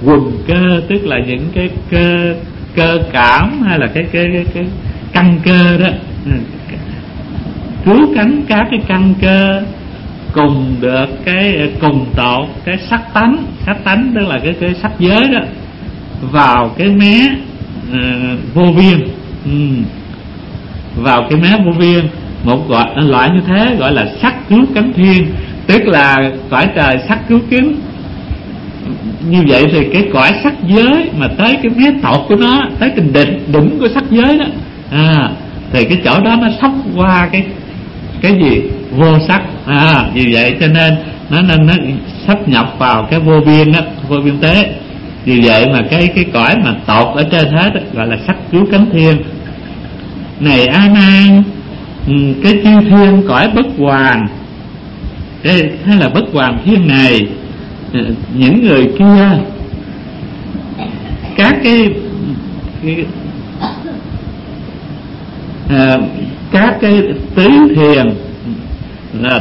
quần cơ, tức là những cái cơ cảm hay là cái căn cơ đó, cứu cánh các cái căn cơ cùng được cái cùng tột cái sắc tánh tức là cái sắc giới đó vào cái mé vô biên, vào cái mé vô biên. Một loại như thế gọi là sắc cứu cánh thiên, tức là cõi trời sắc cứu kính. Như vậy thì cái cõi sắc giới mà tới cái mé tột của nó, tới cái đỉnh của sắc giới đó, thì cái chỗ đó nó sắp qua cái gì vô sắc, vì vậy cho nên nó sắp nhập vào cái vô biên đó, vô biên tế. Vì vậy mà cái cõi mà tột ở trên hết đó, gọi là sắc cứu cánh thiên. Này A Nan, cái chư thiên cõi bất hoàn, hay là bất hoàn thiên này, những người kia, các cái tứ thiền là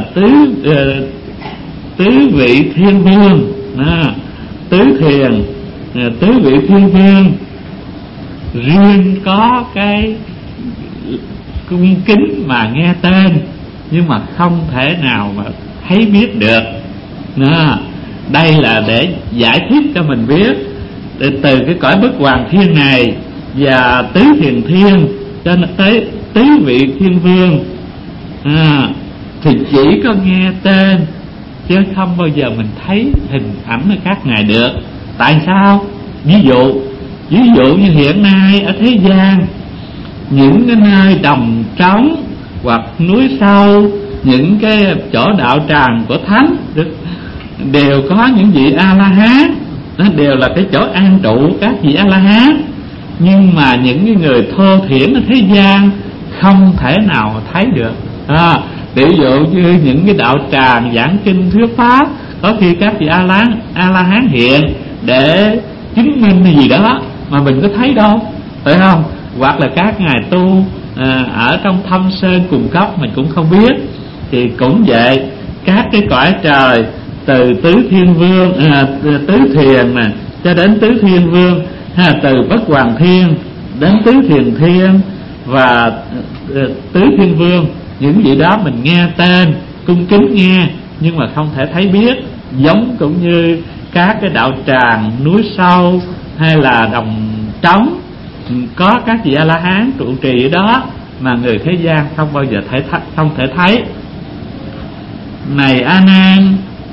tứ vị thiên vương, tứ thiền tứ vị thiên vương riêng có cái cung kính mà nghe tên, nhưng mà không thể nào mà thấy biết được. Đây là để giải thích cho mình biết từ cái cõi bất hoàn thiên này và tứ thiền thiên cho nên tới tứ vị thiên vương, thì chỉ có nghe tên chứ không bao giờ mình thấy hình ảnh ở các ngài được. Tại sao? Ví dụ như hiện nay ở thế gian, những cái nơi đồng trống hoặc núi sâu, những cái chỗ đạo tràng của thánh đều có những vị A-la-hán, đó đều là cái chỗ an trụ các vị A-la-hán. Nhưng mà những cái người thô thiển ở thế gian không thể nào thấy được. Ví dụ như những cái đạo tràng giảng kinh thuyết pháp, có khi các vị A-la-hán hiện để chứng minh cái gì đó mà mình có thấy đâu, phải không? Hoặc là các ngài tu ở trong thâm sơn cùng cấp mình cũng không biết. Thì cũng vậy, các cái cõi trời từ tứ thiên vương, tứ thiền nè cho đến tứ thiên vương, từ bất hoàn thiên đến tứ thiền thiên và tứ thiên vương, những vị đó mình nghe tên, cung kính nghe, nhưng mà không thể thấy biết. Giống cũng như các cái đạo tràng núi sâu hay là đồng trống, có các vị A-la-hán trụ trì ở đó mà người thế gian không bao giờ không thể thấy. Này A Nan,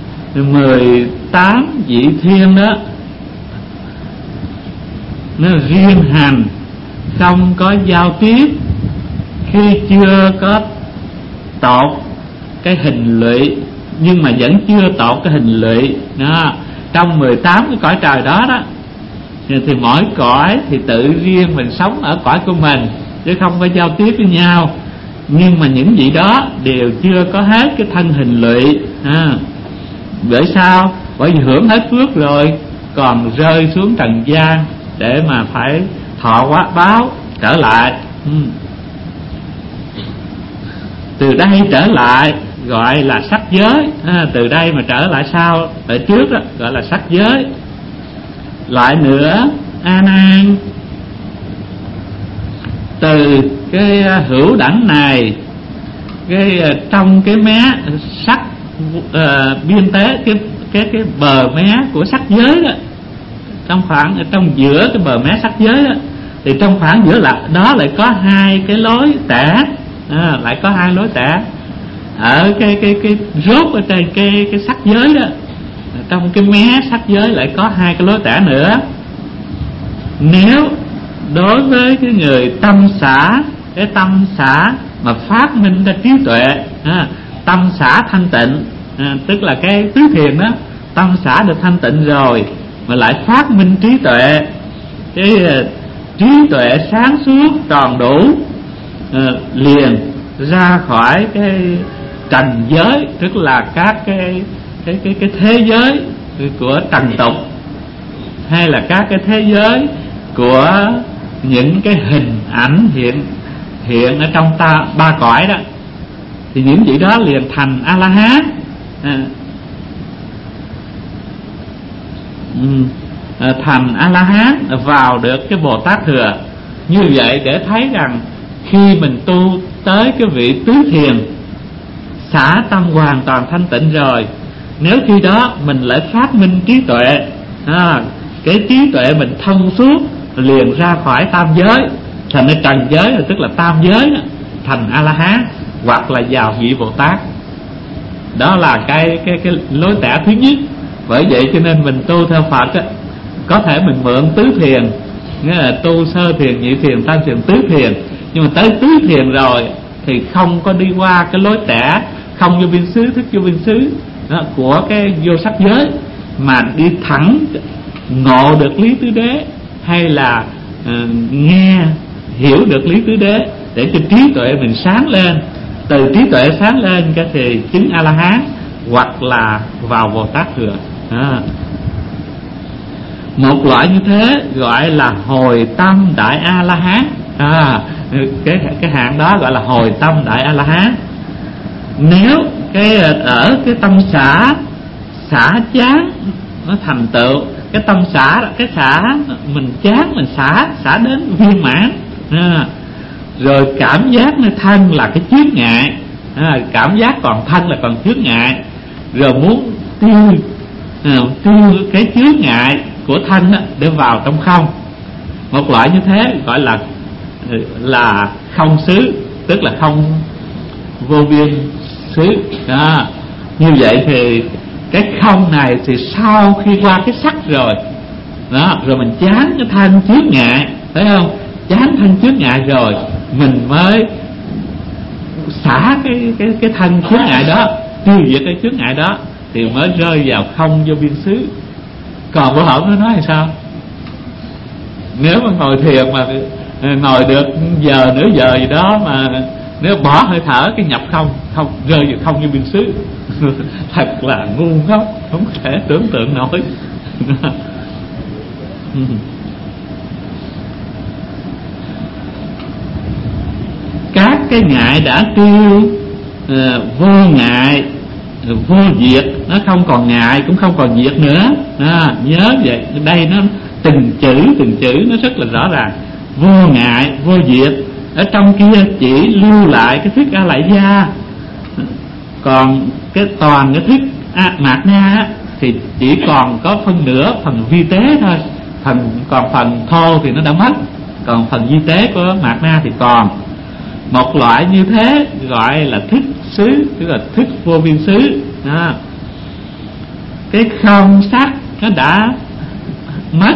18 vị thiên đó nó riêng hành, không có giao tiếp, khi chưa có tột cái hình lụy, nhưng mà vẫn chưa tột cái hình lụy đó. Trong 18 cái cõi trời đó đó, thì mỗi cõi thì tự riêng mình sống ở cõi của mình, chứ không có giao tiếp với nhau. Nhưng mà những vị đó đều chưa có hết cái thân hình lụy. Bởi sao? Bởi vì hưởng hết phước rồi, còn rơi xuống trần gian để mà phải thọ quá báo trở lại. Từ đây trở lại gọi là sắc giới. Từ đây mà trở lại sau, ở trước đó gọi là sắc giới. Lại nữa A Nan, từ cái hữu đẳng này, trong cái mé sắc biên tế, cái bờ mé của sắc giới đó, trong giữa cái bờ mé sắc giới đó, thì trong khoảng giữa đó lại có hai cái lối tẻ, lại có hai lối tẻ ở cái rốt ở trên cái sắc giới đó. Trong cái mé sắc giới lại có hai cái lối tẻ nữa. Nếu đối với cái người tâm xả, cái tâm xả mà phát minh ra trí tuệ, tâm xả thanh tịnh, tức là cái tứ thiền đó, tâm xả được thanh tịnh rồi mà lại phát minh trí tuệ, cái trí tuệ sáng suốt tròn đủ, liền ra khỏi cái trần giới, tức là các cái thế giới của trần tục, hay là các cái thế giới của những cái hình ảnh hiện ở trong ba cõi đó, thì những vị đó liền thành A-la-hán. thành A-la-hán, vào được cái Bồ Tát Thừa. Như vậy để thấy rằng khi mình tu tới cái vị tứ thiền, xả tâm hoàn toàn thanh tịnh rồi, nếu khi đó mình lại phát minh trí tuệ, cái trí tuệ mình thông suốt liền ra khỏi tam giới, thành cái trần giới, tức là tam giới, thành A-la-hán hoặc là vào vị Bồ Tát. Đó là cái lối tẻ thứ nhất. Bởi vậy cho nên mình tu theo Phật á, có thể mình mượn tứ thiền, nghĩa là tu sơ thiền, nhị thiền, tam thiền, tứ thiền. Nhưng mà tới tứ thiền rồi thì không có đi qua cái lối tẻ không vô biên xứ, thức vô biên xứ của cái vô sắc giới, mà đi thẳng ngộ được lý tứ đế, hay là nghe hiểu được lý tứ đế, để cho trí tuệ mình sáng lên. Từ trí tuệ sáng lên cái thì chứng A-la-hán hoặc là vào Bồ Tát Thừa. Một loại như thế gọi là hồi tâm đại A-la-hán. Cái hạng đó gọi là hồi tâm đại A-la-hán. Nếu ở cái tâm xả chán nó thành tựu, cái tâm cái xả mình chán, mình xả đến viên mãn, rồi cảm giác nơi thân là cái chướng ngại, cảm giác còn thân là còn chướng ngại, rồi muốn tiêu cái chướng ngại của thân để vào trong không. Một loại như thế gọi là không xứ, tức là không vô biên xứ. Như vậy thì cái không này thì sau khi qua cái sắc rồi rồi mình chán cái thân chướng ngại, thấy không? Chán thân chướng ngại rồi mình mới xả cái thân chướng ngại đó, tiêu diệt cái chướng ngại đó, thì mới rơi vào không vô biên xứ. Còn bữa hổm nó nói là sao? Nếu mà ngồi thiền mà ngồi được giờ nửa giờ gì đó, mà nếu bỏ hơi thở cái nhập không rơi vào không vô biên xứ thật là ngu ngốc, không thể tưởng tượng nổi. Các cái ngại đã tiêu, vô ngại vô diệt, nó không còn ngại cũng không còn diệt nữa. Nhớ vậy, đây nó từng chữ nó rất là rõ ràng. Vô ngại vô diệt, ở trong kia chỉ lưu lại cái thức A Lại Gia, còn cái toàn cái thức Mạt Na thì chỉ còn có phân nửa, phần vi tế thôi. Còn phần thô thì nó đã mất, còn phần vi tế của Mạt Na thì còn. Một loại như thế gọi là thức xứ, tức là thức vô biên xứ. Cái không sắc nó đã mất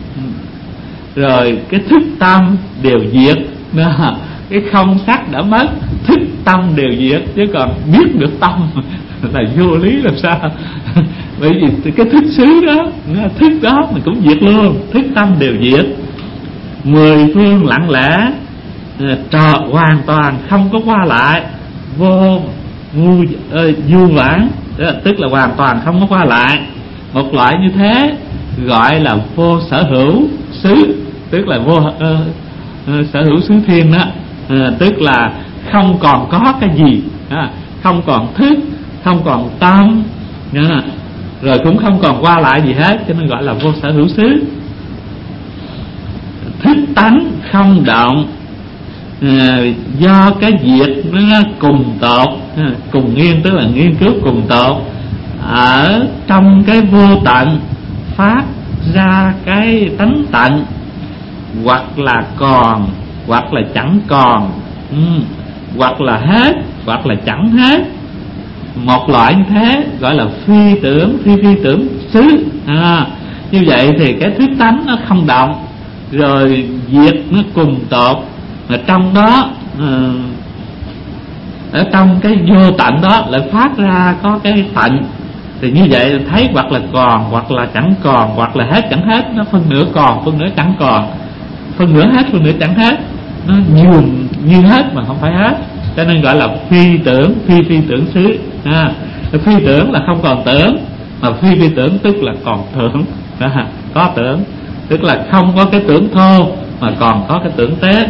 rồi, cái thức tâm đều diệt. Cái không sắc đã mất, thức tâm đều diệt, chứ còn biết được tâm là vô lý làm sao? Bởi vì cái thức xứ đó, thức đó mình cũng diệt luôn, thức tâm đều diệt. Mười phương lặng lẽ, hoàn toàn không có qua lại, vô vãng, tức là hoàn toàn không có qua lại. Một loại như thế gọi là vô sở hữu xứ, tức là vô sở hữu xứ thiên đó. Tức là không còn có cái gì, không còn thức, không còn tâm, rồi cũng không còn qua lại gì hết, cho nên gọi là vô sở hữu xứ. Thức tánh không động, do cái việc nó cùng tột, cùng nghiên tức là nghiên cứu cùng tột, ở trong cái vô tận phát ra cái tánh tận, hoặc là còn, hoặc là chẳng còn, hoặc là hết, hoặc là chẳng hết. Một loại như thế gọi là phi tưởng xứ. Như vậy thì cái thức tánh nó không động, rồi diệt nó cùng tột, mà trong đó ở trong cái vô tận đó lại phát ra có cái tận. Thì như vậy thấy hoặc là còn, hoặc là chẳng còn, hoặc là hết chẳng hết. Nó phân nửa còn, phân nửa chẳng còn, phân nửa hết, phân nửa chẳng hết. Nó như hết mà không phải hết, cho nên gọi là phi tưởng xứ. Phi tưởng là không còn tưởng, mà phi tưởng tức là còn tưởng. Có tưởng, tức là không có cái tưởng thô mà còn có cái tưởng tế.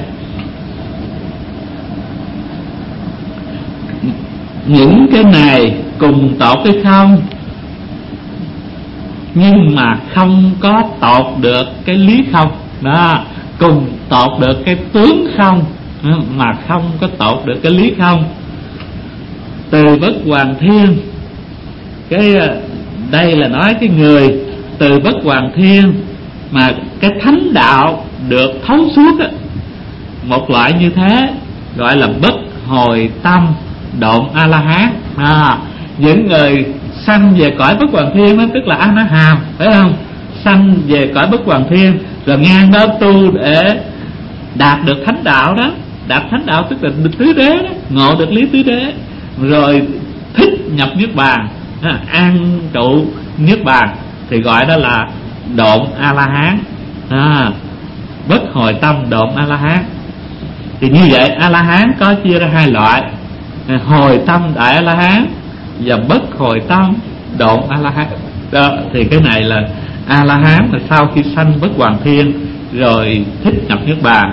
Những cái này cùng tột cái không, nhưng mà không có tột được cái lý không đó, cùng tột được cái tướng không mà không có tột được cái lý không. Từ bất hoàn thiên, cái đây là nói cái người từ bất hoàn thiên mà cái thánh đạo được thấu suốt á, một loại như thế gọi là bất hồi tâm độn A La Hán. Những người sanh về cõi bất hoàn thiên đó, tức là A Na Hàm, phải không? Sanh về cõi bất hoàn thiên rồi ngang đó tu để đạt được thánh đạo đó. Đạt thánh đạo tức là được tứ đế đó, ngộ được lý tứ đế, rồi thích nhập niết bàn, an trụ niết bàn, thì gọi đó là độn A La Hán. Bất hồi tâm độn A La Hán. Thì như vậy A La Hán có chia ra hai loại: hồi tâm đại A La Hán và bất hồi tâm độn A La Hán. Đó, thì cái này là A La Hán là sau khi sanh bất hoàn thiên rồi thích nhập niết bàn.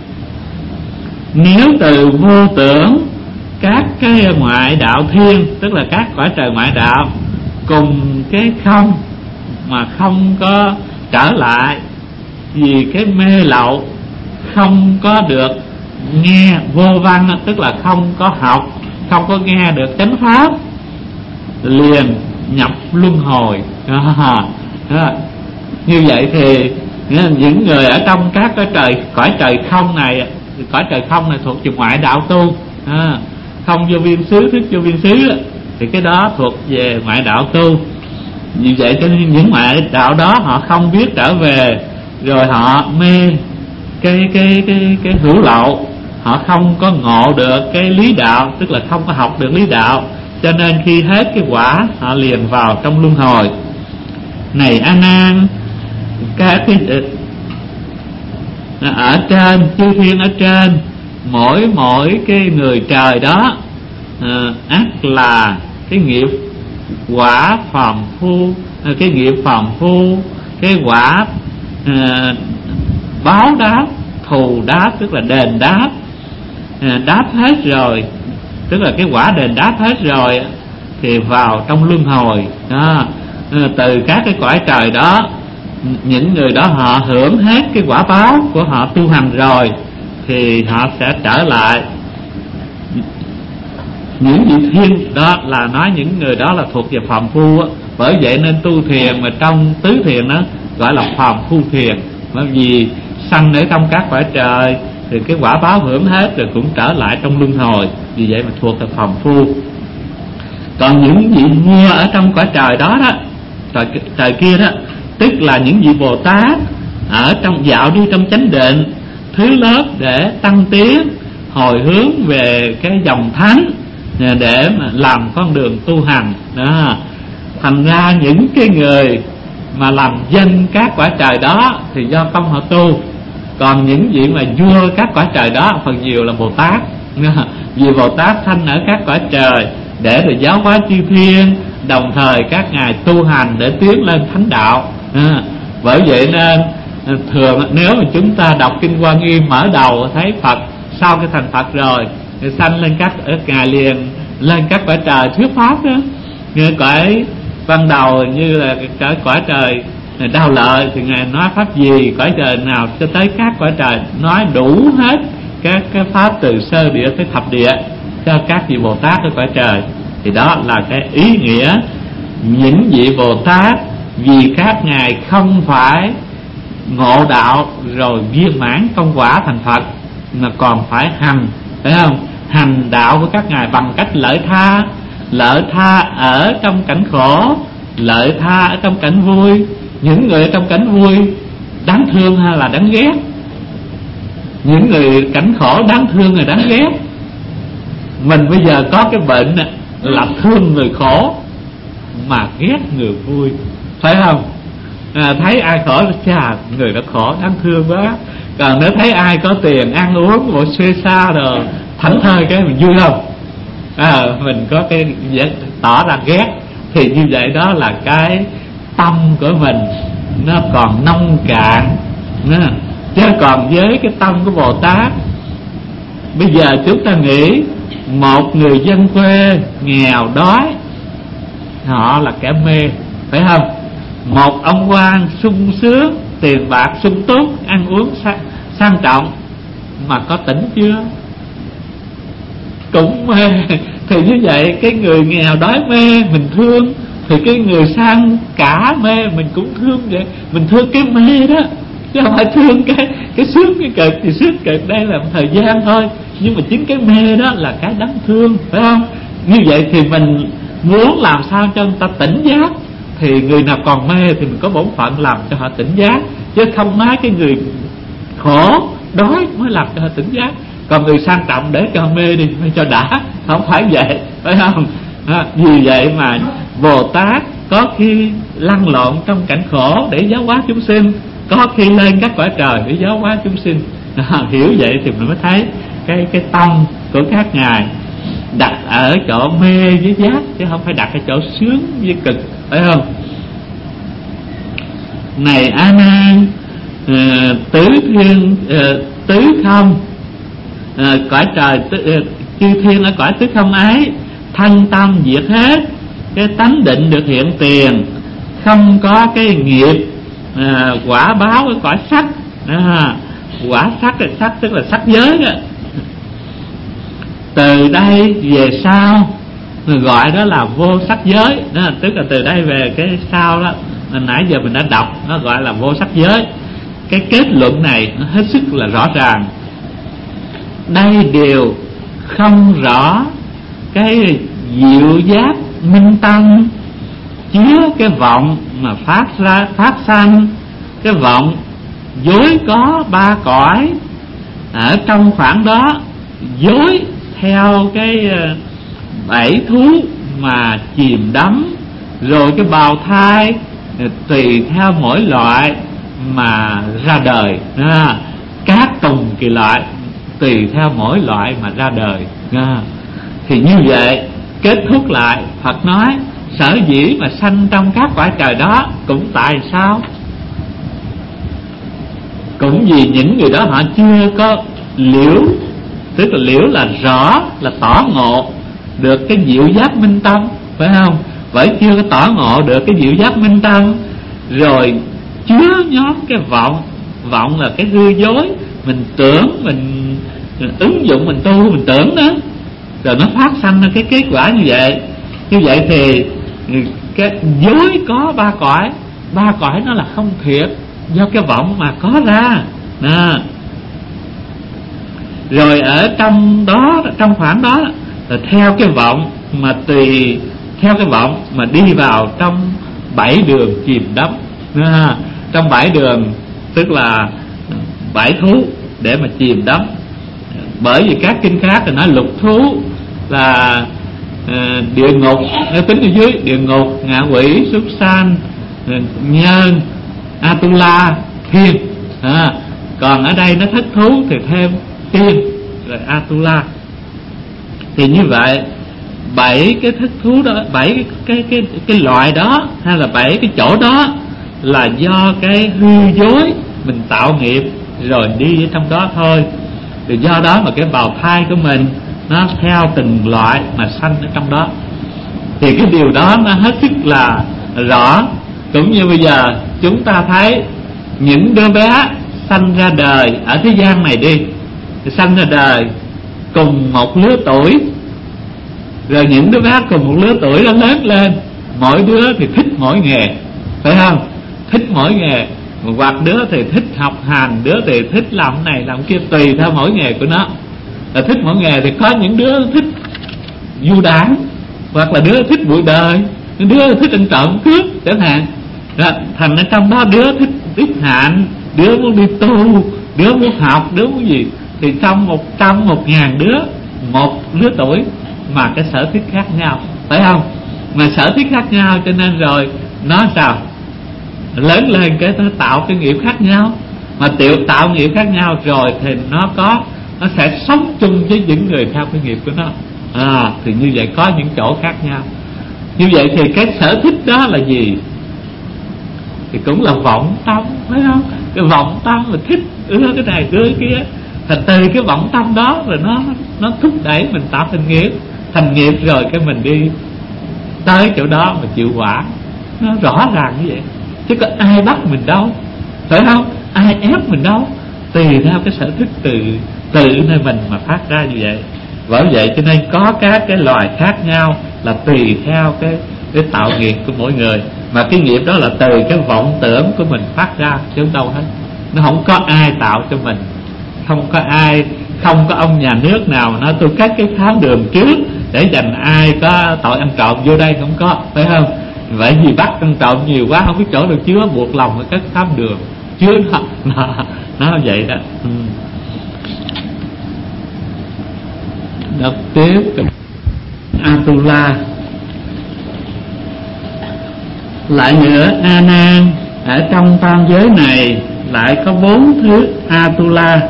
Nếu từ vô tưởng các cái ngoại đạo thiên, tức là các cõi trời ngoại đạo, cùng cái không mà không có trở lại vì cái mê lậu, không có được nghe vô văn, tức là không có học, không có nghe được chánh pháp, liền nhập luân hồi. Như vậy thì những người ở trong các cái cõi trời không này, cõi trời không này thuộc về ngoại đạo tu, không vô viên xứ, thức vô viên xứ, thì cái đó thuộc về ngoại đạo tu. Vì vậy cho nên những ngoại đạo đó họ không biết trở về, rồi họ mê cái hữu lậu, họ không có ngộ được cái lý đạo, tức là không có học được lý đạo, cho nên khi hết cái quả họ liền vào trong luân hồi. Này A Nan, các cái ở trên chư thiên ở trên, mỗi cái người trời đó ắt là cái nghiệp quả phàm phu, cái nghiệp phàm phu, cái quả báo đáp, thù đáp, tức là đền đáp, đáp hết rồi, tức là cái quả đền đáp hết rồi thì vào trong luân hồi đó. Từ các cái cõi trời đó, những người đó họ hưởng hết cái quả báo của họ tu hành rồi thì họ sẽ trở lại những vị thiên. Đó là nói những người đó là thuộc về phàm phu á. Bởi vậy nên tu thiền mà trong tứ thiền đó gọi là phàm phu thiền, bởi vì sanh ở trong các cõi trời thì cái quả báo hưởng hết rồi cũng trở lại trong luân hồi, vì vậy mà thuộc về phàm phu. Còn những vị vua ở trong cõi trời đó đó, trời kia đó, tức là những vị Bồ Tát ở trong dạo đi trong chánh định, thứ lớp để tăng tiến, hồi hướng về cái dòng thánh để mà làm con đường tu hành đó. Thành ra những cái người mà làm danh các cõi trời đó thì do công họ tu. Còn những vị mà vua các cõi trời đó phần nhiều là Bồ Tát, vì Bồ Tát sanh ở các cõi trời để được giáo hóa chư thiên, đồng thời các ngài tu hành để tiến lên thánh đạo. Bởi vậy nên thường nếu mà chúng ta đọc kinh Quan Nghiêm mở đầu thấy Phật sau khi thành Phật rồi thì sanh lên các ngài liền lên các cõi trời thuyết pháp đó. Như cõi ban đầu như là cái cõi trời Đau Lợi thì ngài nói pháp gì, cõi trời nào cho tới các cõi trời, nói đủ hết các cái pháp từ sơ địa tới thập địa cho các vị Bồ Tát ở cõi trời. Thì đó là cái ý nghĩa những vị Bồ Tát, vì các ngài không phải ngộ đạo rồi viên mãn công quả thành Phật mà còn phải hành, phải không? Hành đạo của các ngài bằng cách lợi tha ở trong cảnh khổ, lợi tha ở trong cảnh vui. Những người ở trong cảnh vui đáng thương hay là đáng ghét? Những người cảnh khổ đáng thương hay đáng ghét? Mình bây giờ có cái bệnh là thương người khổ mà ghét người vui, phải không? Thấy ai khổ chà, người đó khổ đáng thương quá. Còn nếu thấy ai có tiền ăn uống bộ xuê xa rồi thảnh thơi cái mình vui không? Mình có cái tỏ ra ghét. Thì như vậy đó là cái tâm của mình nó còn nông cạn. Chứ còn với cái tâm của Bồ Tát, bây giờ chúng ta nghĩ một người dân quê nghèo đói, họ là kẻ mê, phải không? một ông quan sung sướng, tiền bạc sung túc, ăn uống sang trọng, mà có tỉnh chưa? Cũng mê. Thì như vậy cái người nghèo đói mê mình thương, thì cái người sang cả mê mình cũng thương vậy. Mình thương cái mê đó, chứ không phải thương cái sướng cái cực. Thì sướng cực đây là một thời gian thôi, nhưng mà chính cái mê đó là cái đáng thương, phải không? Như vậy thì mình muốn làm sao cho người ta tỉnh giác, thì người nào còn mê thì mình có bổn phận làm cho họ tỉnh giác, chứ không nói cái người khổ đói mới làm cho họ tỉnh giác. Còn người sang trọng để cho mê đi, mê cho đã, không phải vậy, phải không? Vì vậy mà Bồ Tát có khi lăn lộn trong cảnh khổ để giáo hóa chúng sinh, có khi lên các cõi trời để giáo hóa chúng sinh. Hiểu vậy thì mình mới thấy cái tâm của các ngài đặt ở chỗ mê với giác, chứ không phải đặt ở chỗ sướng với cực, phải không? Này A Nan, tứ thiên tứ không, cõi trời chư thiên ở cõi tứ không ấy, thân tâm diệt hết, cái tánh định được hiện tiền, không có cái nghiệp quả báo ở cõi sắc. Quả sắc là sắc, tức là sắc giới đó. Từ đây về sau gọi đó là vô sắc giới đó, tức là từ đây về cái sau đó nãy giờ mình đã đọc, nó gọi là vô sắc giới. Cái kết luận này nó hết sức là rõ ràng. Đây đều không rõ cái diệu giác minh tâm, chứa cái vọng mà phát sanh. Cái vọng dối có ba cõi, ở trong khoảng đó dối theo cái bảy thú mà chìm đắm, rồi cái bào thai tùy theo mỗi loại mà ra đời. Các tùng kỳ loại tùy theo mỗi loại mà ra đời. Thì như vậy kết thúc lại, Phật nói sở dĩ mà sanh trong các cõi trời đó cũng tại sao? Cũng vì những người đó họ chưa có liễu, tức là liễu là rõ, là tỏ ngộ được cái diệu giác minh tâm, phải không? Bởi chưa có tỏ ngộ được cái diệu giác minh tâm, rồi chứa nhóm cái vọng. Vọng là cái hư dối, mình tưởng, mình ứng dụng, mình tu, mình tưởng đó, rồi nó phát sanh ra cái kết quả như vậy. Như vậy thì cái dối có ba cõi. Ba cõi nó là không thiệt, do cái vọng mà có ra. Rồi ở trong đó, trong khoảng đó là theo cái vọng mà tùy theo cái vọng mà đi vào trong bảy đường chìm đắm. Trong bảy đường tức là bảy thú để mà chìm đắm. Bởi vì các kinh khác thì nói lục thú là địa ngục, nếu tính ở dưới địa ngục, ngạ quỷ, súc sanh, nhân, Atula, thiên. Còn ở đây nó thất thú thì thêm tiên rồi Atula. Thì như vậy bảy cái thất thú đó, bảy cái loại đó, hay là bảy cái chỗ đó là do cái hư dối mình tạo nghiệp rồi đi ở trong đó thôi. Thì do đó mà cái bào thai của mình nó theo từng loại mà sanh ở trong đó. Thì cái điều đó nó hết sức là rõ. Cũng như bây giờ chúng ta thấy những đứa bé sanh ra đời ở thế gian này đi, thì sanh ra đời cùng một lứa tuổi, rồi những đứa bé cùng một lứa tuổi nó lớn lên, mỗi đứa thì thích mỗi nghề, phải không? Thích mỗi nghề, hoặc đứa thì thích học hành, đứa thì thích làm này làm kia, tùy theo mỗi nghề của nó. Là thích mỗi nghề thì có những đứa thích du đảng, hoặc là đứa thích bụi đời, đứa thích ăn trộm cướp chẳng hạn. Rồi, thành ở trong đó đứa thích ít hạn, đứa muốn đi tu, đứa muốn học, đứa muốn gì. Thì trong 100.000 đứa, một lứa tuổi mà cái sở thích khác nhau, phải không? Mà sở thích khác nhau cho nên rồi nó sao? Lớn lên cái nó tạo cái nghiệp khác nhau. Mà tạo nghiệp khác nhau rồi thì nó sẽ sống chung với những người theo cái nghiệp của nó. Thì như vậy có những chỗ khác nhau. Như vậy thì cái sở thích đó là gì? Thì cũng là vọng tâm, phải không? Cái vọng tâm mình thích ưa cái này ưa cái kia. Thành từ cái vọng tâm đó rồi nó thúc đẩy mình tạo thành nghiệp. Thành nghiệp rồi cái mình đi tới chỗ đó mà chịu quả. Nó rõ ràng như vậy. chứ có ai bắt mình đâu, phải không? Ai ép mình đâu, tùy theo cái sở thích tự nơi mình mà phát ra như vậy. Bởi vậy cho nên có các cái loài khác nhau là tùy theo cái tạo nghiệp của mỗi người, mà cái nghiệp đó là từ cái vọng tưởng của mình phát ra chứ không đâu hết. Nó không có ai tạo cho mình, không có ông nhà nước nào nói tôi cắt cái khám đường trước để dành ai có tội ăn trộm vô đây, không có, phải không? Vậy vì bắt ăn trộm nhiều quá không biết chỗ được chứa, buộc lòng phải cắt khám đường chứa nó vậy đó. Đọc tiếp Atula. Lại nữa A Nan, ở trong tam giới này lại có 4 thứ Atula.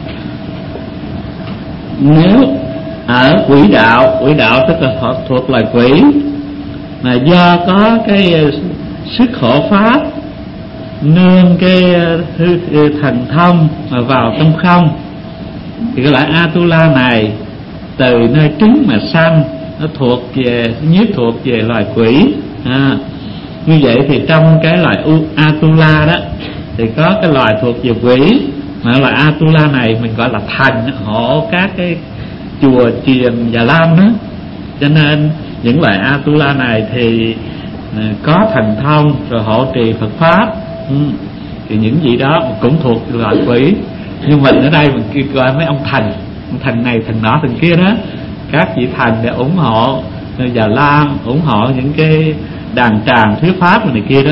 Nếu ở quỷ đạo tức là họ thuộc loài quỷ, mà do có cái sức hộ pháp, nương cái thần thông mà vào trong không, thì cái loại Atula này từ nơi trứng mà sanh, nó thuộc về nhiếp thuộc về loài quỷ. Như vậy thì trong cái loài Atula đó thì có cái loài thuộc về quỷ, mà loài Atula này mình gọi là thần hộ các cái chùa chiền Già Lam đó. Cho nên những loài Atula này thì có thần thông rồi hộ trì Phật pháp, thì những gì đó cũng thuộc loài quỷ. Nhưng mình ở đây mình gọi mấy ông thần này thần nọ thần kia đó, các vị thần để ủng hộ Già Lam, ủng hộ những cái đàn tràng thuyết pháp này kia đó,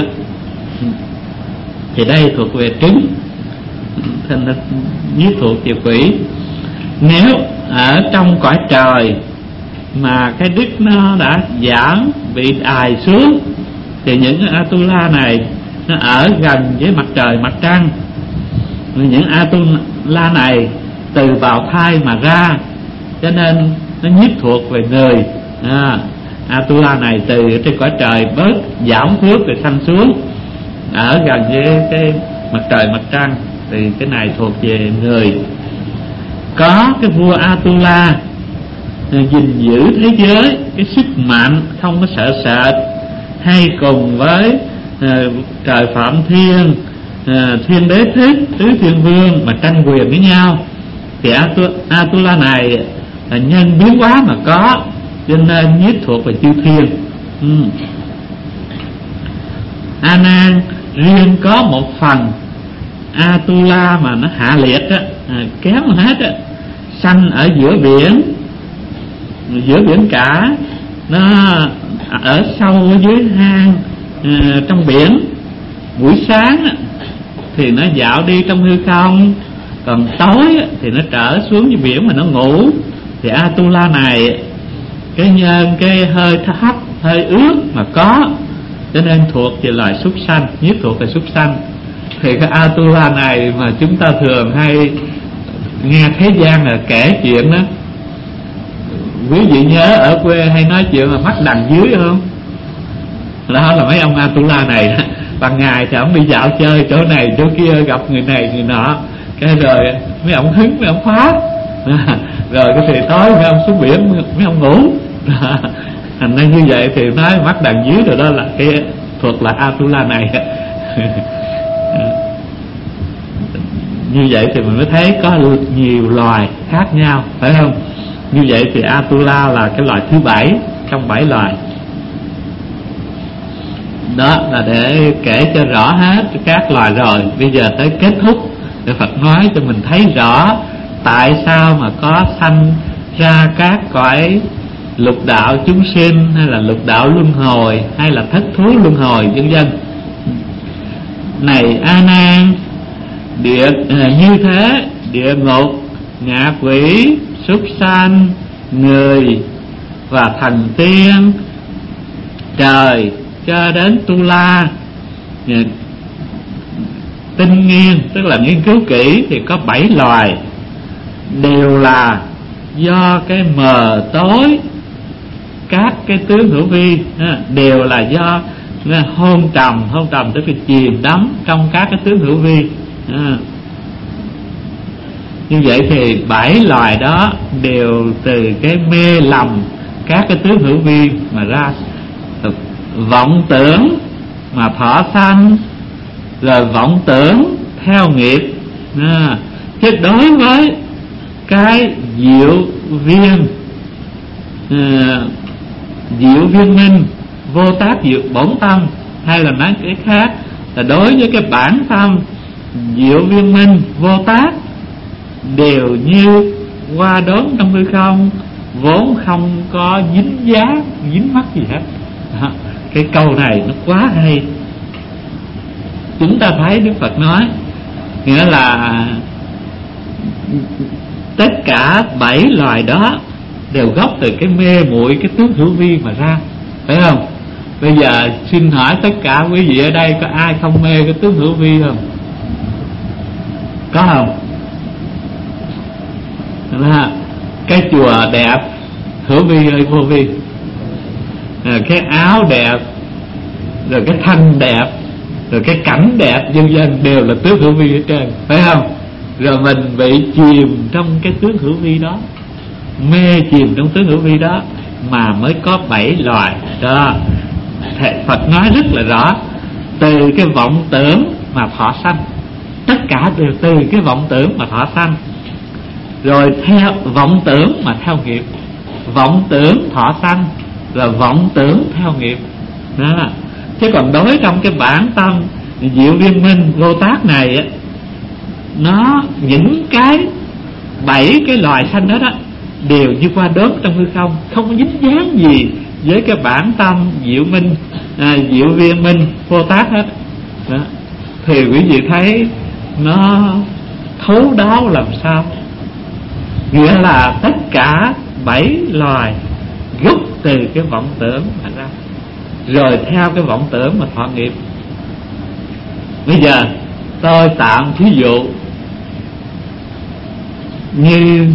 thì đây thuộc về trứng, thành nhiếp thuộc về quỷ. Nếu ở trong cõi trời mà cái đức nó đã giảm bị đài xuống, thì những Atula này nó ở gần với mặt trời mặt trăng. Những Atula này từ bào thai mà ra, cho nên nó nhiếp thuộc về người. Atula này từ trên cõi trời bớt giảm phước rồi sanh xuống, ở gần với cái mặt trời mặt trăng, thì cái này thuộc về người. Có cái vua Atula gìn giữ thế giới, cái sức mạnh không có sợ sệt, hay cùng với trời Phạm Thiên, Thiên Đế Thích, Tứ Thiên Vương mà tranh quyền với nhau. Thì Atula này là nhân biến hóa mà có, cho nên nhiếp thuộc về chư thiên. A Nan, riêng có một phần Atula mà nó hạ liệt á, kém hết á, sanh ở giữa biển cả, nó ở sâu ở dưới hang trong biển. Buổi sáng á, thì nó dạo đi trong hư không, còn tối á, thì nó trở xuống dưới biển mà nó ngủ. Thì Atula này cái nhân cái hơi thấp, hơi ướt mà có, cho nên thuộc về loài súc sanh, nhiếp thuộc về súc sanh. Thì cái Atula này mà chúng ta thường hay nghe thế gian là kể chuyện đó. Quý vị nhớ ở quê hay nói chuyện mà mắt đằng dưới không? Đó là mấy ông Atula này. Ban ngày thì ông đi dạo chơi chỗ này chỗ kia, gặp người này người nọ, cái rồi mấy ông hứng, mấy ông phá, rồi cái thì tối mấy ông xuống biển, mấy ông ngủ. Thành ra như vậy thì nói mắt đằng dưới rồi, đó là cái thuộc là Atula này. Như vậy thì mình mới thấy có nhiều loài khác nhau, phải không? Như vậy thì Atula là cái loài thứ 7 trong 7 loài. Đó là để kể cho rõ hết các loài rồi. Bây giờ tới kết thúc để Phật nói cho mình thấy rõ tại sao mà có sanh ra các cõi lục đạo chúng sinh, hay là lục đạo luân hồi, hay là thất thú luân hồi, vân vân. Này A Nan, như thế địa ngục, ngạ quỷ, súc sanh, người và thần tiên, trời cho đến Tu La, tinh nghiên tức là nghiên cứu kỹ thì có 7 loài, đều là do cái mờ tối các cái tướng hữu vi, đều là do hôn trầm tức là chìm đắm trong các cái tướng hữu vi. Như vậy thì 7 loài đó đều từ cái mê lầm các cái tướng hữu vi mà ra. Vọng tưởng mà thọ sanh rồi vọng tưởng theo nghiệp. Chứ đối với cái diệu viên minh vô tác diệu bổn tâm, hay là nói cái khác là đối với cái bản tâm diệu viên minh vô tác, đều như qua đốn trong hư không, vốn không có dính dáng dính mắc gì hết. Cái câu này nó quá hay. Chúng ta thấy Đức Phật nói, nghĩa là tất cả 7 loài đó đều gốc từ cái mê muội cái tướng hữu vi mà ra, phải không? Bây giờ xin hỏi tất cả quý vị ở đây có ai không mê cái tướng hữu vi không? Có không? Cái chùa đẹp hữu vi hay vô vi? Cái áo đẹp, rồi cái thân đẹp, rồi cái cảnh đẹp, vân vân, đều là tướng hữu vi hết trơn, phải không? Rồi mình bị chìm trong cái tướng hữu vi đó, mê chìm trong tướng hữu vi đó, mà mới có 7 loài đó. Phật nói rất là rõ, từ cái vọng tưởng mà thọ sanh, tất cả đều từ cái vọng tưởng mà thọ sanh, rồi theo vọng tưởng mà theo nghiệp. Vọng tưởng thọ sanh là vọng tưởng theo nghiệp đó. Chứ còn đối trong cái bản tâm diệu viên minh vô tác này á, nó những cái 7 cái loài sanh đó đó đều như qua đốm trong hư không, không có dính dáng gì với cái bản tâm diệu minh diệu viên minh vô tác hết đó. Thì quý vị thấy nó thấu đáo làm sao. Nghĩa là tất cả 7 loài gốc từ cái vọng tưởng mà ra, rồi theo cái vọng tưởng mà thọ nghiệp. Bây giờ tôi tạm thí dụ như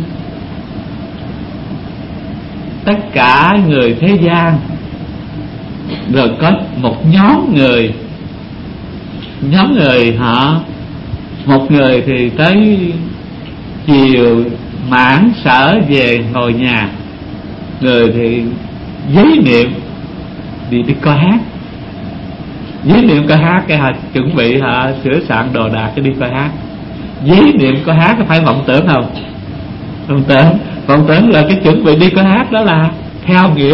tất cả người thế gian, rồi có một nhóm người họ, một người thì tới chiều mãn sở về ngồi nhà, người thì giấy niệm đi coi hát, giấy niệm coi hát, cái họ chuẩn bị họ sửa soạn đồ đạc cái đi coi hát. Giấy niệm coi hát có phải vọng tưởng không? Vọng tưởng là cái chuẩn bị đi coi hát, đó là theo nghiệp,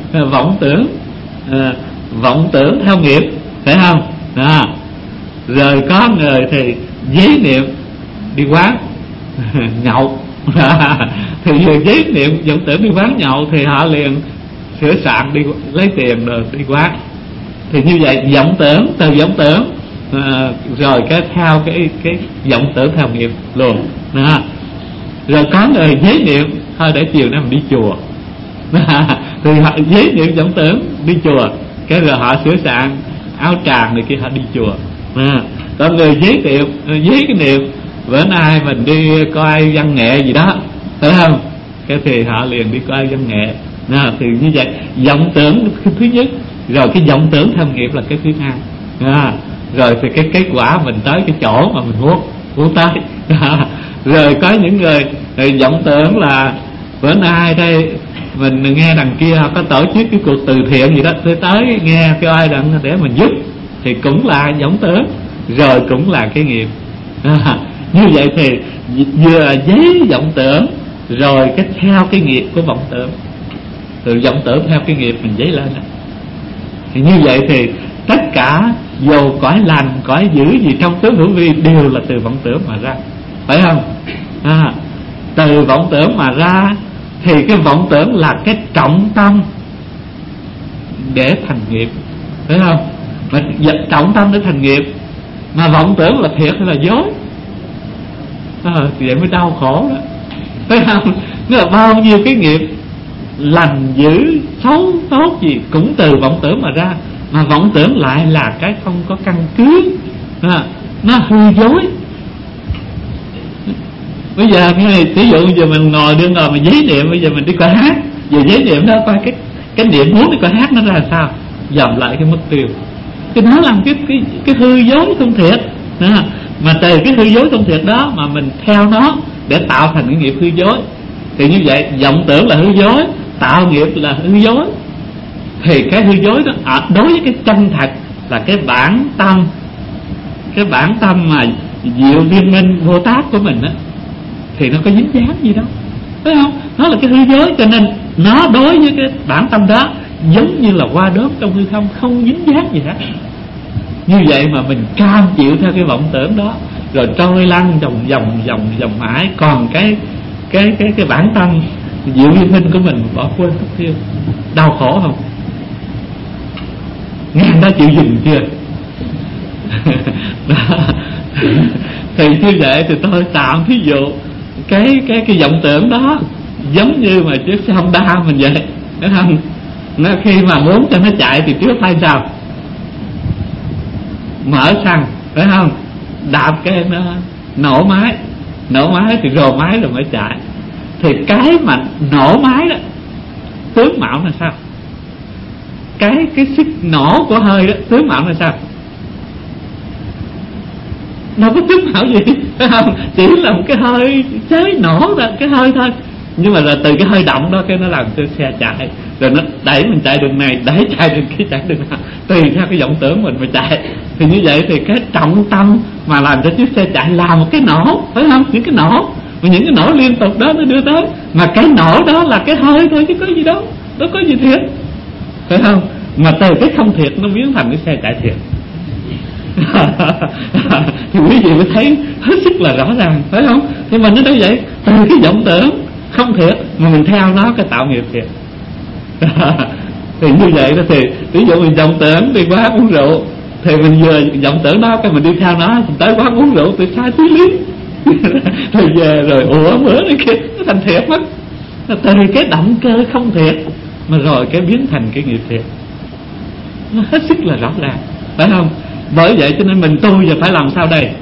vọng tưởng theo nghiệp, phải không? Đó. Rồi có người thì giấy niệm đi quán nhậu thì vừa giấy niệm vọng tưởng đi quán nhậu thì họ liền sửa soạn đi lấy tiền rồi đi quán. Thì như vậy vọng tưởng, từ vọng tưởng rồi cái theo cái vọng tưởng theo nghiệp luôn đó. Rồi có người giấy niệm thôi để chiều nay mình đi chùa thì họ giấy niệm vọng tưởng đi chùa, cái rồi họ sửa soạn áo tràng này kia họ đi chùa. Có người giấy cái niệm bữa nay mình đi coi văn nghệ gì đó, phải không? Cái thì họ liền đi coi văn nghệ. Thì như vậy vọng tưởng cái thứ nhất, rồi cái vọng tưởng theo nghiệp là cái thứ hai. Rồi thì cái kết quả mình tới cái chỗ mà mình muốn tới. Rồi có những người vọng tưởng là bữa nay đây mình nghe đằng kia họ có tổ chức cái cuộc từ thiện gì đó, tôi tới nghe cái ai đặng để mình giúp, thì cũng là vọng tưởng, rồi cũng là cái nghiệp. Như vậy thì vừa giấy vọng tưởng, rồi cái theo cái nghiệp của vọng tưởng, từ vọng tưởng theo cái nghiệp mình giấy lên. Thì như vậy thì tất cả dù cõi lành cõi dữ gì trong tướng hữu vi đều là từ vọng tưởng mà ra, phải không? Từ vọng tưởng mà ra, thì cái vọng tưởng là cái trọng tâm để thành nghiệp, phải không? Mà trọng tâm để thành nghiệp, mà vọng tưởng là thiệt hay là dối, vậy mới đau khổ đó, phải không? Nghĩa là bao nhiêu cái nghiệp lành dữ xấu tốt gì cũng từ vọng tưởng mà ra, mà vọng tưởng lại là cái không có căn cứ, nó hư dối. Bây giờ ví dụ bây giờ mình ngồi mà giấy niệm, bây giờ mình đi coi hát, giờ giấy niệm đó coi cái niệm muốn đi coi hát nó ra sao, dòm lại cái mất tiêu, cái nó làm cái hư dối không thiệt. Mà từ cái hư dối không thiệt đó mà mình theo nó để tạo thành cái nghiệp hư dối, thì như vậy vọng tưởng là hư dối, tạo nghiệp là hư dối. Thì cái hư dối đó đối với cái chân thật là cái bản tâm cái bản tâm mà diệu viên minh Bồ Tát của mình á, thì nó có dính dáng gì đâu, phải không? Nó là cái hư giới, cho nên nó đối với cái bản tâm đó giống như là hoa đốm trong hư không, không dính dáng gì hết. Như vậy mà mình cam chịu theo cái vọng tưởng đó, rồi trôi lăn vòng mãi. Còn cái bản tâm diệu viên minh của mình bỏ quên mất tiêu, đau khổ không? Ngàn đã chịu dừng chưa? Thì như vậy thì tôi tạm ví dụ cái vọng tưởng đó giống như mà chiếc xe Honda mình vậy, phải không? Nó khi mà muốn cho nó chạy thì trước phải sao? Mở xăng, phải không? Đạp cái nó nổ máy thì rồ máy rồi mới chạy. Thì cái mà nổ máy đó tướng mạo là sao? Cái sức nổ của hơi đó tướng mạo là sao? Đâu có tướng mạo gì, phải không? Chỉ là một cái hơi cháy nổ ra, cái hơi thôi. Nhưng mà là từ cái hơi động đó cái nó làm cho xe chạy, rồi nó đẩy mình chạy đường này, đẩy chạy đường kia, chạy đường nào tùy theo cái vọng tưởng mình mà chạy. Thì như vậy thì cái trọng tâm mà làm cho chiếc xe chạy là một cái nổ, phải không? Những cái nổ, và những cái nổ liên tục đó nó đưa tới. Mà cái nổ đó là cái hơi thôi chứ có gì đâu, đâu có gì thiệt, phải không? Mà từ cái không thiệt nó biến thành cái xe chạy thiệt. Thì quý vị mới thấy hết sức là rõ ràng, phải không? Nhưng mà nó đâu vậy, từ cái vọng tưởng không thiệt mà mình theo nó cái tạo nghiệp thiệt. Thì như vậy đó, thì ví dụ mình vọng tưởng đi quán uống rượu, thì mình vừa vọng tưởng đó cái mình đi theo nó, mình tới quán uống rượu thì sai tí lý. Rồi về rồi ủa bữa này kia nó thành thiệt mất. Từ cái động cơ không thiệt mà rồi cái biến thành cái nghiệp thiệt, nó hết sức là rõ ràng, phải không? Bởi vậy cho nên mình tu giờ phải làm sao đây?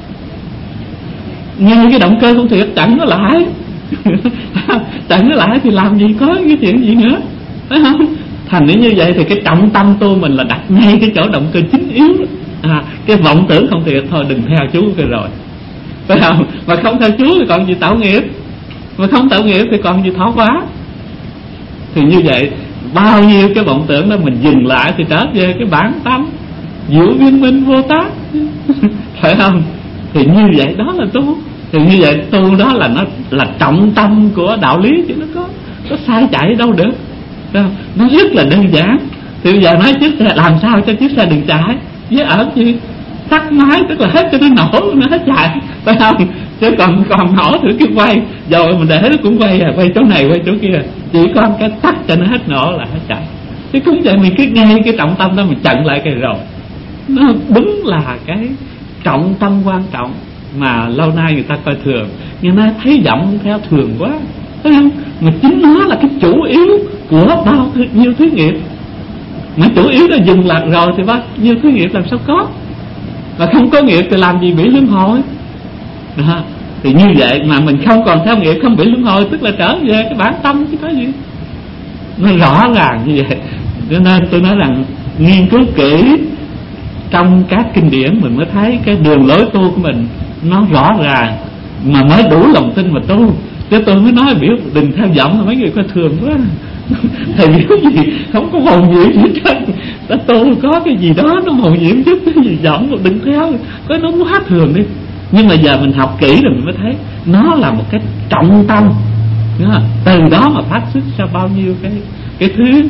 Nghe cái động cơ không thiệt chặn nó lại. Chặn nó lại thì làm gì có cái chuyện gì nữa, phải không? Thành nếu như vậy thì cái trọng tâm tu mình là đặt ngay cái chỗ động cơ chính yếu. Cái vọng tưởng không thiệt thôi đừng theo chú cái rồi, phải không? Mà không theo chú thì còn gì tạo nghiệp, mà không tạo nghiệp thì còn gì thoát quá. Thì như vậy bao nhiêu cái vọng tưởng đó mình dừng lại thì trở về cái bản tâm diệu viên minh Vô Tát. Phải không? Thì như vậy đó là tu. Thì như vậy tu đó là nó là trọng tâm của đạo lý, chứ nó có sai chạy đâu được. Nó rất là đơn giản. Thì bây giờ nói chiếc xe làm sao cho chiếc xe đừng chạy, với ở chi tắt máy tức là hết cho nó nổ, nó hết chạy, phải không? Chứ còn nổ thử cái quay rồi mình để nó cũng quay chỗ này quay chỗ kia, chỉ có cái tắt cho nó hết nổ là hết chạy. Chứ cũng vậy, mình cứ ngay cái trọng tâm đó mình chặn lại cái rồi. Nó đúng là cái trọng tâm quan trọng mà lâu nay người ta coi thường, nhưng nó thấy vọng theo thường quá, thấy không? Mà chính nó là cái chủ yếu của bao nhiêu thứ nghiệp. Mà chủ yếu là dừng lại rồi thì bao nhiêu thứ nghiệp làm sao có. Mà không có nghiệp thì làm gì bị luân hồi đó. Thì như vậy mà mình không còn theo nghiệp, không bị luân hồi, tức là trở về cái bản tâm chứ có gì. Nó rõ ràng như vậy. Cho nên tôi nói rằng nghiên cứu kỹ trong các kinh điển mình mới thấy cái đường lối tu của mình nó rõ ràng, mà mới đủ lòng tin mà tu. Chứ tôi mới nói biểu đừng theo vọng là mấy người coi thường quá. Thầy biểu gì không có hồn nhiễm gì hết. Ta tu có cái gì đó nó hồn nhiễm chút cái gì vọng, đừng theo, có nó quá thường đi. Nhưng mà giờ mình học kỹ rồi mình mới thấy nó là một cái trọng tâm. Từ đó mà phát xuất ra bao nhiêu cái thứ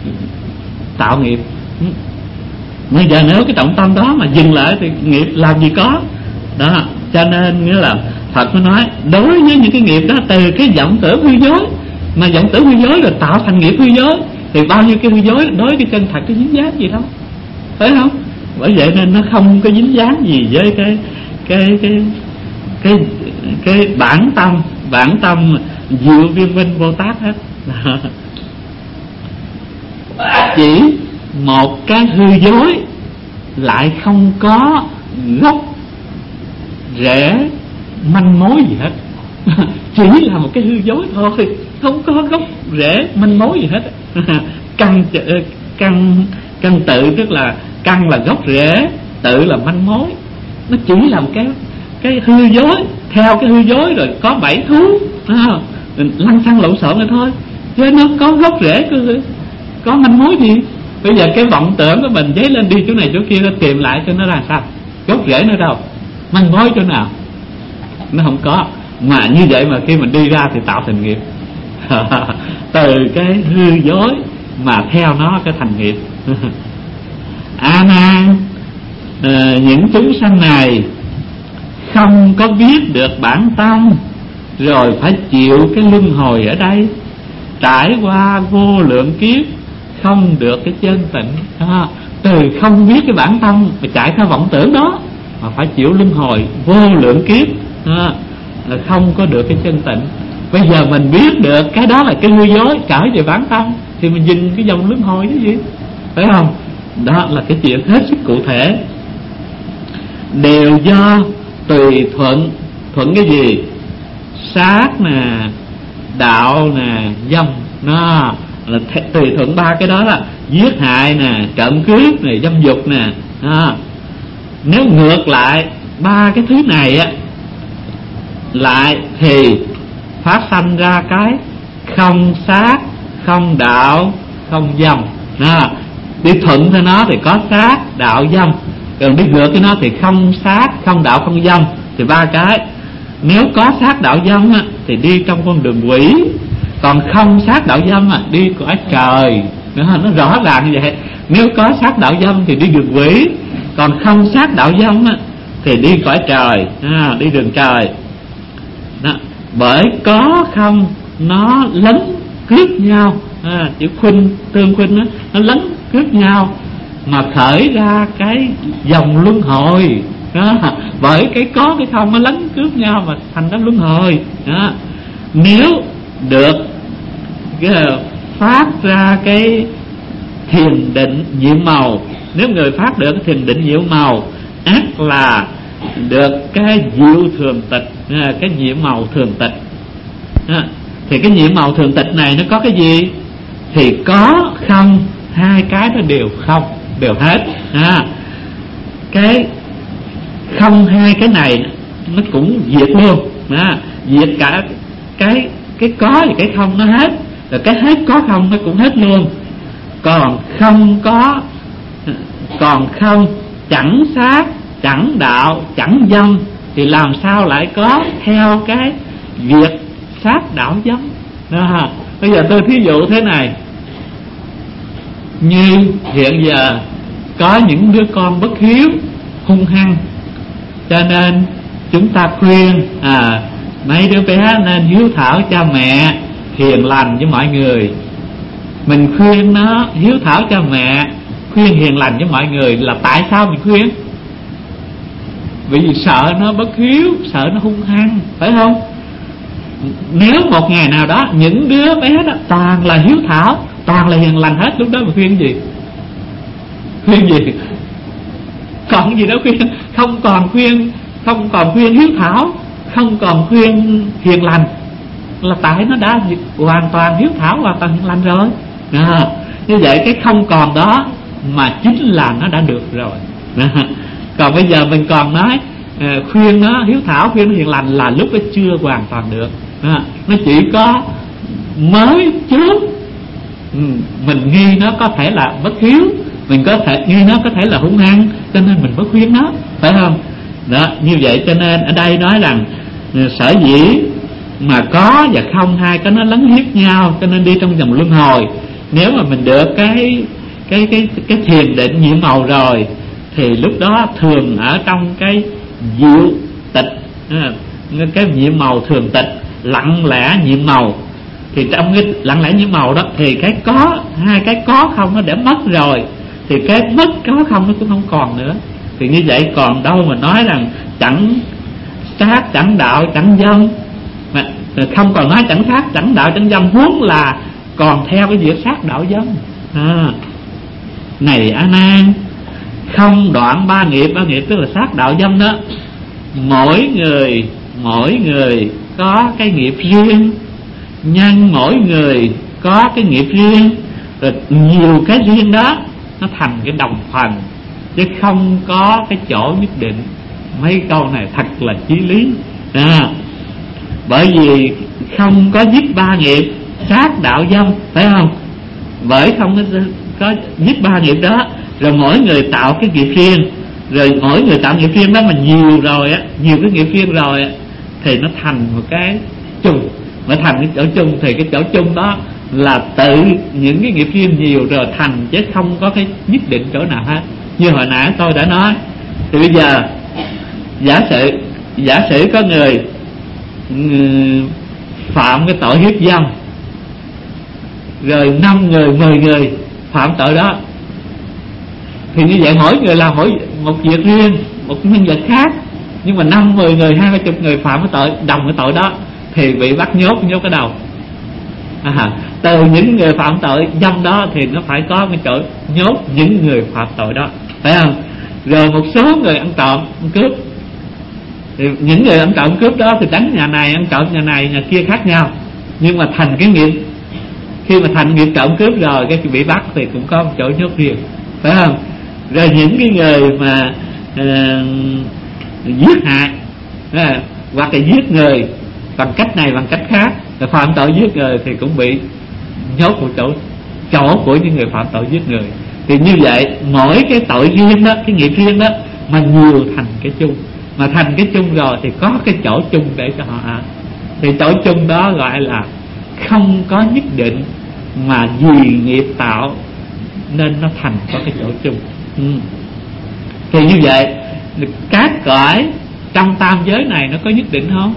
tạo nghiệp. Bây giờ nếu cái trọng tâm đó mà dừng lại thì nghiệp làm gì có đó. Cho nên nghĩa là Phật mới nói đối với những cái nghiệp đó, từ cái vọng tưởng hư dối, mà vọng tưởng hư dối rồi tạo thành nghiệp hư dối, thì bao nhiêu cái hư dối đối với cái chân thật cái dính dáng gì đâu, phải không? Bởi vậy nên nó không có dính dáng gì với cái bản tâm diệu viên minh Vô Tát hết. Chỉ một cái hư dối lại không có gốc rễ manh mối gì hết. Chỉ là một cái hư dối thôi, không có gốc rễ manh mối gì hết. Căn tự tức là căn là gốc rễ, tự là manh mối. Nó chỉ là một cái hư dối, theo cái hư dối rồi có bảy thú lăng xăng lộn xộn này thôi, chứ nó có gốc rễ, có manh mối gì. Bây giờ cái vọng tưởng của mình dấy lên đi chỗ này chỗ kia, nó tìm lại cho nó là sao? gốc rễ nữa đâu, manh mối chỗ nào, nó không có. Mà như vậy mà khi mình đi ra thì tạo thành nghiệp. Từ cái hư dối mà theo nó cái thành nghiệp. A Nan, những chúng sanh này không có biết được bản tâm, rồi phải chịu cái luân hồi ở đây, trải qua vô lượng kiếp không được cái chân tịnh. Từ không biết cái bản tâm mà chạy theo vọng tưởng đó, mà phải chịu luân hồi vô lượng kiếp, không có được cái chân tịnh. Bây giờ mình biết được cái đó là cái hư dối, trở về bản tâm, thì mình dừng cái dòng luân hồi cái gì, phải không? Đó là cái chuyện hết sức cụ thể. Đều do tùy thuận. Thuận cái gì? Sát nè, đạo nè, dâm. Nó là tùy thuận ba cái đó là giết hại nè, trộm cướp nè, dâm dục nè. Nếu ngược lại ba cái thứ này á lại thì phát sanh ra cái không sát, không đạo, không dâm. Đi thuận theo nó thì có sát, đạo, dâm. Còn đi ngược với nó thì không sát, không đạo, không dâm. Thì ba cái. Nếu có sát đạo dâm á, thì đi trong con đường quỷ. Còn không sát đạo dâm á, đi cõi trời. Nó rõ ràng như vậy. Nếu có sát đạo dâm thì đi đường quỷ. Còn không sát đạo dâm á, thì đi cõi trời, đi đường trời. Đó. Bởi có không nó lấn cướp nhau, chữ khuynh, tương khuynh đó, nó lấn cướp nhau mà khởi ra cái dòng luân hồi đó. Bởi cái có cái không nó lấn cướp nhau mà thành ra luân hồi đó. Nếu được phát ra cái thiền định nhiệm màu, nếu người phát được cái thiền định nhiệm màu, ác là được cái diệu thường tịch, cái nhiệm màu thường tịch. Thì cái nhiệm màu thường tịch này nó có cái gì? Thì có không, hai cái nó đều không, đều hết. Cái không hai cái này nó cũng diệt luôn, diệt cả cái có và cái không nó hết, rồi cái hết có không nó cũng hết luôn. Còn không có, còn không chẳng sát, chẳng đạo, chẳng dâm thì làm sao lại có theo cái việc sát đạo dâm? Bây giờ tôi thí dụ thế này, như hiện giờ có những đứa con bất hiếu, hung hăng, cho nên chúng ta khuyên mấy đứa bé nên hiếu thảo cha mẹ, hiền lành với mọi người. Mình khuyên nó hiếu thảo cha mẹ, khuyên hiền lành với mọi người là tại sao mình khuyên? Vì sợ nó bất hiếu, sợ nó hung hăng, phải không? Nếu một ngày nào đó những đứa bé đó toàn là hiếu thảo, toàn là hiền lành hết, lúc đó mình khuyên gì? Khuyên gì? Còn gì đó khuyên? Không còn khuyên hiếu thảo, không còn khuyên hiền lành, là tại nó đã hoàn toàn hiếu thảo, hoàn toàn hiền lành rồi. Như vậy cái không còn đó mà chính là nó đã được rồi. Còn bây giờ mình còn nói khuyên nó hiếu thảo, khuyên nó hiền lành là lúc đó chưa hoàn toàn được. Nó chỉ có mới trước. Mình nghi nó có thể là bất hiếu, mình có thể nghi nó có thể là hung hăng, cho nên mình mới khuyên nó, phải không? Đó, như vậy cho nên ở đây nói rằng sở dĩ mà có và không hai cái nó lấn hiếp nhau, cho nên đi trong vòng luân hồi. Nếu mà mình được cái thiền định nhiệm màu rồi thì lúc đó thường ở trong cái diệu tịch, cái nhiệm màu thường tịch, lặng lẽ nhiệm màu. Thì trong cái lặng lẽ nhiệm màu đó thì cái có, hai cái có không nó đã mất rồi, thì cái mất có không nó cũng không còn nữa. Thì như vậy còn đâu mà nói rằng chẳng sát, chẳng đạo, chẳng dâm, mà không còn nói chẳng sát, chẳng đạo, chẳng dâm, huống là còn theo cái việc sát đạo dâm. Này A Nan, không đoạn ba nghiệp tức là sát đạo dâm đó. Mỗi người có cái nghiệp riêng, nhân mỗi người có cái nghiệp riêng, rồi nhiều cái riêng đó nó thành cái đồng phần, chứ không có cái chỗ nhất định. Mấy câu này thật là chí lý. Bởi vì không có giết ba nghiệp sát đạo dâm, phải không? Bởi không có giết ba nghiệp đó, rồi mỗi người tạo cái nghiệp riêng, Rồi mỗi người tạo nghiệp riêng đó mà nhiều rồi á, nhiều cái nghiệp riêng rồi á, thì nó thành một cái chung. Mà thành cái chỗ chung thì cái chỗ chung đó là tự những cái nghiệp riêng nhiều rồi thành, chứ không có cái nhất định chỗ nào hết. Như hồi nãy tôi đã nói, thì bây giờ giả sử có người phạm cái tội hiếp dâm, rồi 5 người 10 người phạm tội đó, thì như vậy mỗi người làm mỗi một việc riêng, một nhân vật khác, nhưng mà 5, 10 người, 20 người phạm cái tội đồng cái tội đó thì bị bắt nhốt ở đâu? Từ những người phạm tội dâm đó thì nó phải có cái chỗ nhốt những người phạm tội đó, phải không? Rồi một số người ăn trộm, ăn cướp, thì những người ăn trộm cướp đó thì đánh nhà này, ăn trộm nhà này, nhà kia khác nhau, nhưng mà thành cái nghiệp. Khi mà thành nghiệp trộm cướp rồi, cái bị bắt thì cũng có một chỗ nhốt riêng, phải không? Rồi những cái người mà giết hại, hoặc là giết người bằng cách này bằng cách khác, rồi phạm tội giết người thì cũng bị nhốt một chỗ của những người phạm tội giết người. Thì như vậy mỗi cái tội riêng đó, cái nghiệp riêng đó mà nhiều thành cái chung, mà thành cái chung rồi thì có cái chỗ chung để cho họ ở. Thì chỗ chung đó gọi là không có nhất định, mà vì nghiệp tạo nên nó thành có cái chỗ chung. Thì như vậy các cõi trong tam giới này nó có nhất định không?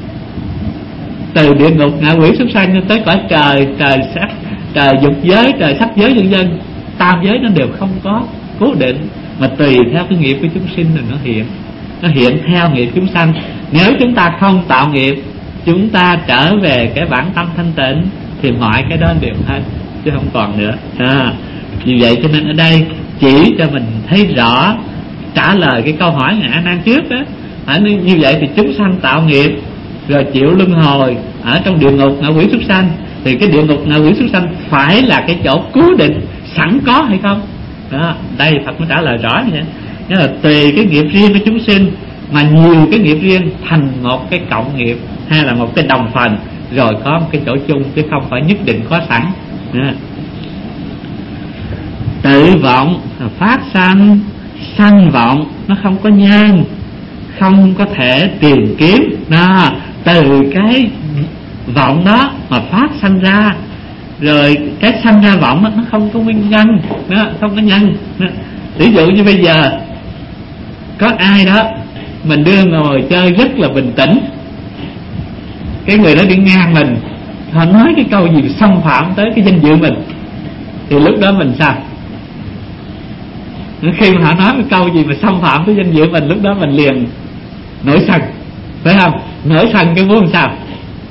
Từ địa ngục, ngạ quỷ, súc sanh tới cõi trời, trời dục giới, trời sắc giới, vân vân, tam giới nó đều không có cố định, mà tùy theo cái nghiệp của chúng sinh rồi nó hiện theo nghiệp chúng sanh. Nếu chúng ta không tạo nghiệp, chúng ta trở về cái bản tâm thanh tịnh thì mọi cái đó đều hết, chứ không còn nữa. Vì vậy cho nên ở đây chỉ cho mình thấy rõ, trả lời cái câu hỏi ngài A Nan trước đó. Như vậy thì chúng sanh tạo nghiệp rồi chịu luân hồi ở trong địa ngục, ngạ quỷ, súc sanh, thì cái địa ngục, ngạ quỷ, súc sanh phải là cái chỗ cố định sẵn có hay không? Đó, đây Phật mới trả lời rõ như vậy. Nghĩa là tùy cái nghiệp riêng của chúng sinh mà nhiều cái nghiệp riêng thành một cái cộng nghiệp hay là một cái đồng phần, rồi có một cái chỗ chung, chứ không phải nhất định có sẵn. Tự vọng phát sanh, sanh vọng nó không có nhân, không có thể tìm kiếm. Đó, từ cái vọng đó mà phát sanh ra, rồi cái sanh ra vọng đó, nó không có nguyên nhân, nó không có nhân. Ví dụ như bây giờ có ai đó mình đưa ngồi chơi rất là bình tĩnh, cái người đó đi ngang mình, họ nói cái câu gì xâm phạm tới cái danh dự mình, thì lúc đó mình sao? Khi mà họ nói cái câu gì mà xâm phạm tới danh dự mình, lúc đó mình liền nổi sân, phải không? Nổi sân cái muốn làm sao?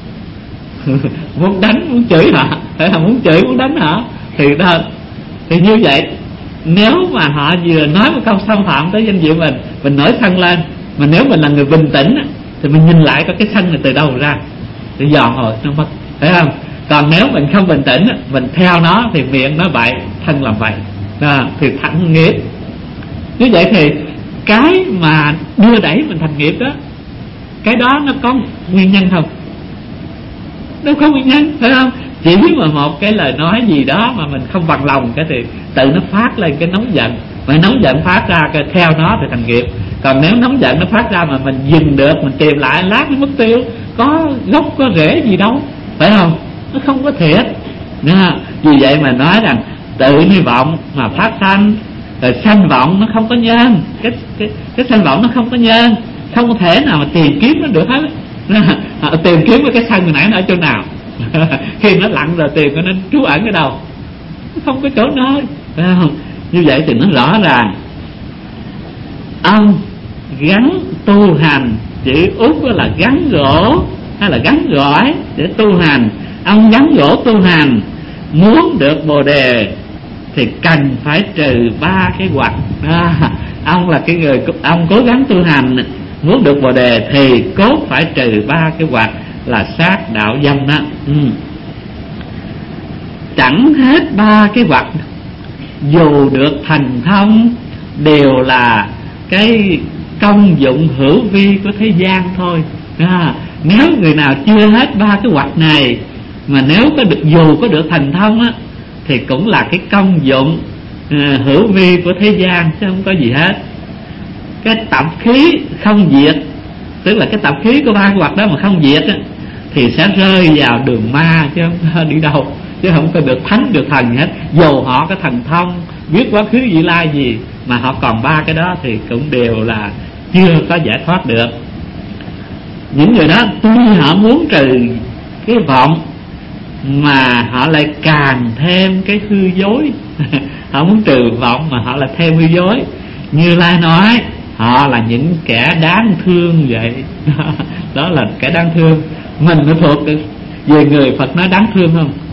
Muốn đánh, muốn chửi họ, phải không? Muốn chửi, muốn đánh họ. Thì như vậy, nếu mà họ vừa nói một câu xâm phạm tới danh dự mình nổi sân lên, mà nếu mình là người bình tĩnh thì mình nhìn lại có cái sân này từ đâu ra, thì dò hồi nó mất, phải không? Còn nếu mình không bình tĩnh, mình theo nó thì miệng nói bậy, thân làm bậy, thì thành nghiệp. Như vậy thì cái mà đưa đẩy mình thành nghiệp đó, cái đó nó có nguyên nhân không? Đâu có nguyên nhân, phải không? Chỉ mà một cái lời nói gì đó mà mình không bằng lòng, cái thì tự nó phát lên cái nóng giận, mà nóng giận phát ra cái theo nó thì thành nghiệp. Còn nếu nóng giận nó phát ra mà mình dừng được, mình tìm lại, lát nó mất tiêu, có gốc có rễ gì đâu, phải không? Nó không có thiệt. Vì vậy mà nói rằng tự như vọng mà phát sanh, rồi sanh vọng nó không có nhân, cái sanh vọng nó không có nhân, không thể nào mà tìm kiếm nó được hết. Tìm kiếm cái sân hồi nãy nó ở chỗ nào? Khi nó lặn rồi tìm nó trú ẩn ở đâu? Nó không có chỗ nơi, phải không? Như vậy thì nó rõ ràng ông gắn tu hành, chữ út là gắn gỗ hay là gắn gỏi để tu hành. Ông gắn gỗ tu hành muốn được bồ đề thì cần phải trừ 3 cái hoặc. Ông là cái người, ông cố gắng tu hành muốn được bồ đề thì cốt phải trừ 3 cái hoặc là sát, đạo, dâm đó. Chẳng hết 3 cái hoặc, dù được thành thông đều là cái công dụng hữu vi của thế gian thôi. Nếu người nào chưa hết 3 cái hoặc này, mà nếu có được, dù có được thành thông á, thì cũng là cái công dụng hữu vi của thế gian, chứ không có gì hết. cái tập khí không diệt, tức là cái tập khí của ba hoặc đó mà không diệt á, thì sẽ rơi vào đường ma chứ không đi đâu, chứ không có được thánh được thần hết. Dù họ có thần thông biết quá khứ vị lai gì mà họ còn ba cái đó thì cũng đều là chưa có giải thoát được. Những người đó tuy họ muốn trừ cái vọng mà họ lại càng thêm cái hư dối họ muốn trừ vọng mà họ lại thêm hư dối. Như Lai nói họ là những kẻ đáng thương vậy đó là kẻ đáng thương. Mình nó thuộc về người Phật nói đáng thương không?